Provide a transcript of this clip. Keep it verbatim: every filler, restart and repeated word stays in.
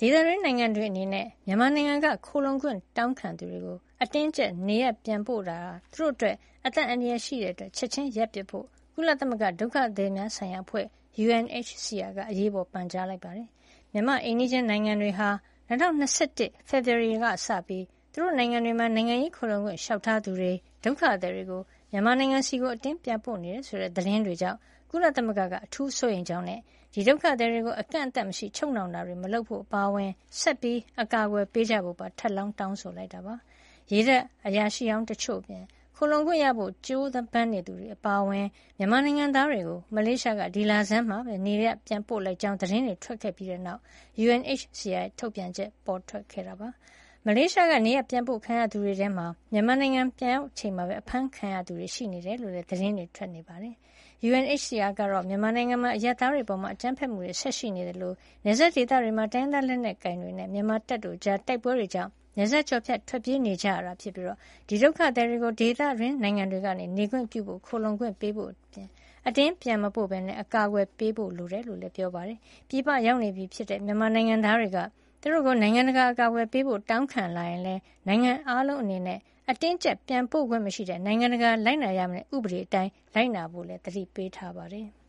ဒေသတွင်းနိုင်ငံတွေအနေနဲ့မြန်မာနိုင်ငံကခိုလုံခွင့်တောင်းခံသူတွေကိုအတင်းကျပ်နေရပ်ပြန်ပို့တာသူတို့အတွက်အသက်အန္တရာယ်ရှိတဲ့အတွက်ချက်ချင်းရပ်ပစ်ဖို့ကုလသမဂ္ဂဒုက္ခသည်များဆိုင်ရာအဖွဲ့ U N H C R ကအရေးပေါ်ပန်ကြားလိုက်ပါတယ်။မြန်မာအိမ်နီးချင်းနိုင်ငံတွေဟာ၂၀၂၁ ဖေဖေါ်ဝါရီကစပြီးသူတို့နိုင်ငံတွေမှာနိုင်ငံရေးခိုလုံခွင့်လျှောက်ထားသူတွေဒုက္ခသည်တွေကိုမြန်မာနိုင်ငံစီကိုအတင်းပြန်ပို့နေတယ်ဆိုတဲ့သတင်းတွေကြောင့်ကုလသမဂ္ဂကအထူးစိုးရိမ်ကြောင်းနဲ့ဒီဒုက္ခသည်တွေကိုအကန့်အသတ်မရှိချုပ်နှောင်တာတွေမလုပ်ဖို့အပါအဝင်ဆက်ပြီးအကာအကွယ်ပေးကြဖို့ပါထပ်လောင်းတောင်းဆိုလိုက်တာပါ။ရေတပ်အရာရှိအောင်တချို့ပြင်ခိုလုံခွင့်ရဖို့ကြိုးပမ်းနေသူတွေအပါအဝင်မြန်မာနိုင်ငံသားတွေကိုမလေးရှားကဒီလဆန်းမှာပဲနေရပြန်ပို့လိုက်ကြောင်းသတင်းတွေထွက်ခဲ့ပြီးတဲ့နောက် U N H C R ထုတ်ပြန်ချက်ပေါ်ထွက်ခဲ့တာပါ။မလေးရှားကနေရပြန်ပို့ခံရသူတွေထဲမှာမြန်မာနိုင်ငံပြန်ရောက်ချိန်မှာပဲအဖမ်းခံရသူတွေရှိနေတယ်လို့လည်းသတင်းတွေထွက်နေပါတယ်။ U N H C R ကတော့မြန်မာနိုင်ငံမှာအရပ်သားတွေပေါ်မှာအကြမ်းဖက်မှုတွေဆက်ရှိနေတယ်လို့နယ်စပ်ဒေသတွေမှာတိုင်းသားလက်နက်ကင်တွေနဲ့မြန်မာတပ်တို့ကြားတိုက်ပွဲတွေကြောင့်နယ်စပ်ကျော်ဖြတ်ထွက်ပြေးနေကြရတာဖြစ်ပြီးတော့ဒီဒုက္ခသည်တွေကိုဒေသရင်းနိုင်ငံတွေကနေနေခွင့်ပြုဖို့ခိုလုံခွင့်ပေးဖို့အပြင်အတင်းပြန်မပို့ဘဲနဲ့အကာအကွယ်ပေးဖို့လိုတယ်လို့လည်းပြောပါတယ်။ပြည်ပရောက်နေပြီဖြစ်တဲ့မြန်မာနိုင်ငံသားတွေကသူတို့ကိုနိုင်ငံတကာအကာအကွယ်ပေးဖို့တောင်းခံလာရင်လည်းနိုင်ငံအားလုံးအနေနဲ့အတင်းကျပ်ပြန်ပို့ခွင့်မရှိတဲ့နိုင်ငံတကာလိုက်နာရမယ့်ဥပဒေအတိုင်းလိုက်နာဖို့လည်းသတိပေးထားပါတယ်။